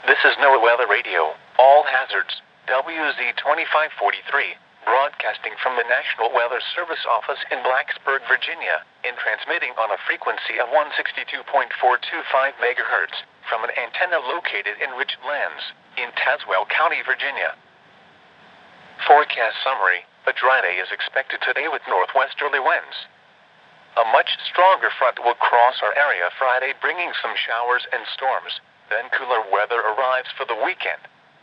This is NOAA Weather Radio, all hazards, WZ2543, broadcasting from the National Weather Service office in Blacksburg, Virginia, and transmitting on a frequency of 162.425 MHz from an antenna located in Richlands, in Tazewell County, Virginia. Forecast summary: a dry day is expected today with northwesterly winds. A much stronger front will cross our area Friday, bringing some showers and storms. Then cooler weather arrives for the weekend.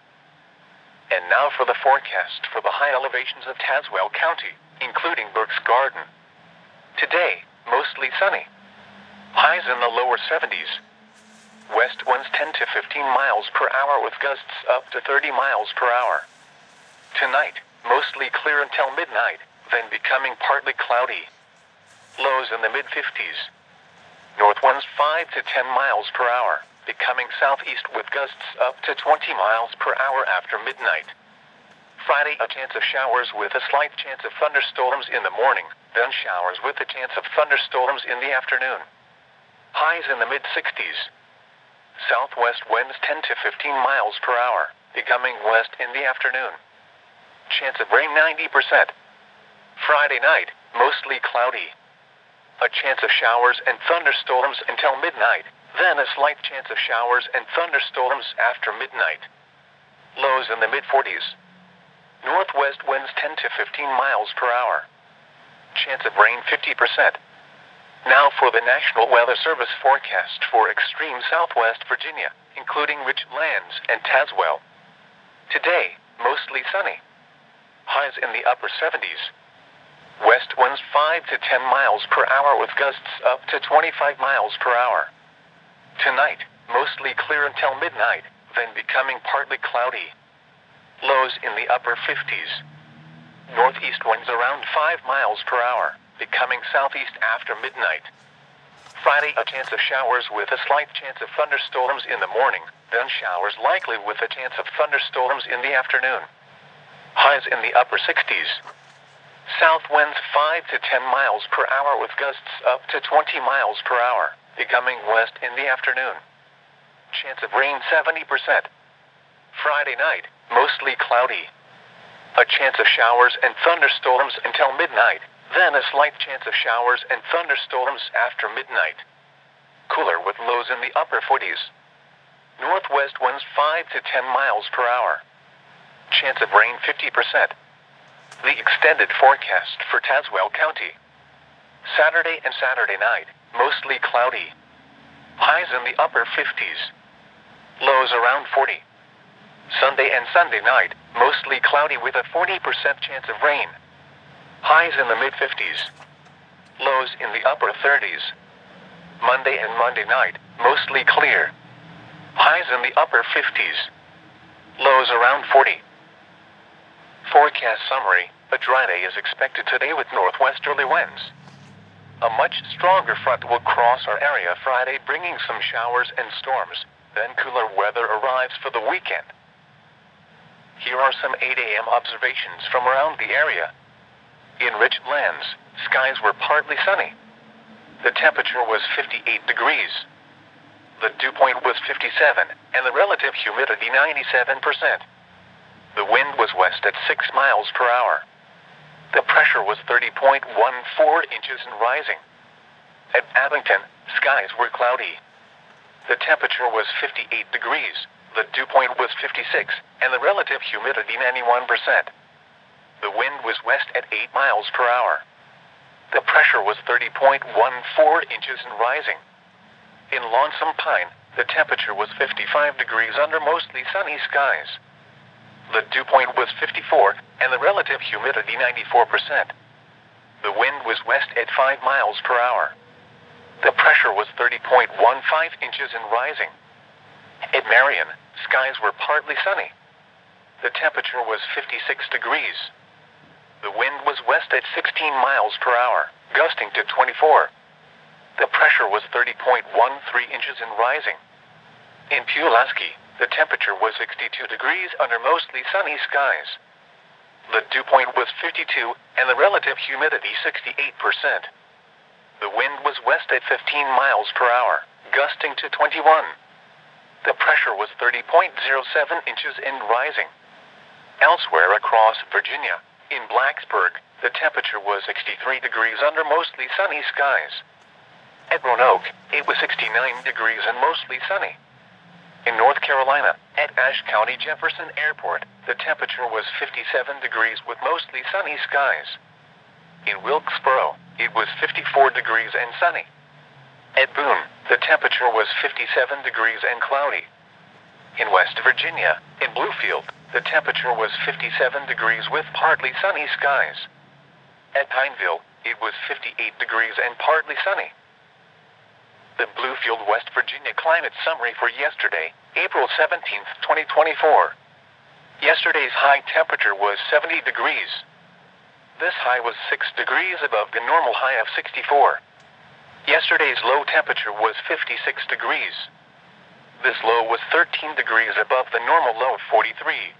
And now for the forecast for the high elevations of Tazewell County, including Burke's Garden. Today, mostly sunny. Highs in the lower 70s. West winds 10 to 15 miles per hour with gusts up to 30 miles per hour. Tonight, mostly clear until midnight, then becoming partly cloudy. Lows in the mid-50s. North winds 5 to 10 miles per hour, becoming southeast with gusts up to 20 miles per hour after midnight. Friday, a chance of showers with a slight chance of thunderstorms in the morning, then showers with a chance of thunderstorms in the afternoon. Highs in the mid-60s. Southwest winds 10 to 15 miles per hour, becoming west in the afternoon. Chance of rain 90%. Friday night, mostly cloudy. A chance of showers and thunderstorms until midnight, then a slight chance of showers and thunderstorms after midnight. Lows in the mid-40s. Northwest winds 10 to 15 miles per hour. Chance of rain 50%. Now for the National Weather Service forecast for extreme southwest Virginia, including Richlands and Tazewell. Today, mostly sunny. Highs in the upper 70s. West winds 5 to 10 miles per hour with gusts up to 25 miles per hour. Tonight, mostly clear until midnight, then becoming partly cloudy. Lows in the upper 50s. Northeast winds around 5 miles per hour, becoming southeast after midnight. Friday, a chance of showers with a slight chance of thunderstorms in the morning, then showers likely with a chance of thunderstorms in the afternoon. Highs in the upper 60s. South winds 5 to 10 miles per hour with gusts up to 20 miles per hour, becoming west in the afternoon. Chance of rain 70%. Friday night, mostly cloudy. A chance of showers and thunderstorms until midnight, then a slight chance of showers and thunderstorms after midnight. Cooler with lows in the upper 40s. Northwest winds 5 to 10 miles per hour. Chance of rain 50%. The extended forecast for Tazewell County. Saturday and Saturday night, mostly cloudy. Highs in the upper 50s. Lows around 40. Sunday and Sunday night, mostly cloudy with a 40% chance of rain. Highs in the mid-50s. Lows in the upper 30s. Monday and Monday night, mostly clear. Highs in the upper 50s. Lows around 40. Forecast summary: a dry day is expected today with northwesterly winds. A much stronger front will cross our area Friday, bringing some showers and storms. Then cooler weather arrives for the weekend. Here are some 8 a.m. observations from around the area. In Richlands, skies were partly sunny. The temperature was 58 degrees. The dew point was 57, and the relative humidity 97%. The wind was west at 6 miles per hour. The pressure was 30.14 inches and rising. At Abington, skies were cloudy. The temperature was 58 degrees. The dew point was 56, and the relative humidity 91%. The wind was west at 8 miles per hour. The pressure was 30.14 inches and rising. In Lonesome Pine, the temperature was 55 degrees under mostly sunny skies. The dew point was 54, and the relative humidity 94%. The wind was west at 5 miles per hour. The pressure was 30.15 inches and rising. At Marion, skies were partly sunny. The temperature was 56 degrees. The wind was west at 16 miles per hour, gusting to 24. The pressure was 30.13 inches and rising. In Pulaski, the temperature was 62 degrees under mostly sunny skies. The dew point was 52, and the relative humidity 68%. The wind was west at 15 miles per hour, gusting to 21. The pressure was 30.07 inches and rising. Elsewhere across Virginia, in Blacksburg, the temperature was 63 degrees under mostly sunny skies. At Roanoke, it was 69 degrees and mostly sunny. In North Carolina, at Ashe County Jefferson Airport, the temperature was 57 degrees with mostly sunny skies. In Wilkesboro, it was 54 degrees and sunny. At Boone, the temperature was 57 degrees and cloudy. In West Virginia, in Bluefield, the temperature was 57 degrees with partly sunny skies. At Pineville, it was 58 degrees and partly sunny. The Bluefield, West Virginia climate summary for yesterday, April 17, 2024. Yesterday's high temperature was 70 degrees. This high was 6 degrees above the normal high of 64. Yesterday's low temperature was 56 degrees. This low was 13 degrees above the normal low of 43.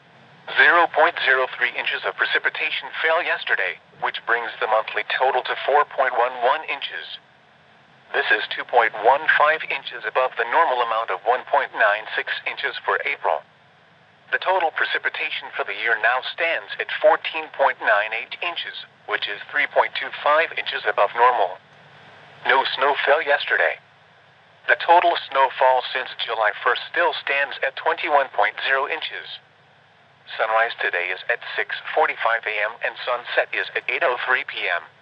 0.03 inches of precipitation fell yesterday, which brings the monthly total to 4.11 inches. This is 2.15 inches above the normal amount of 1.96 inches for April. The total precipitation for the year now stands at 14.98 inches, which is 3.25 inches above normal. No snow fell yesterday. The total snowfall since July 1st still stands at 21.0 inches. Sunrise today is at 6:45 a.m. and sunset is at 8:03 p.m.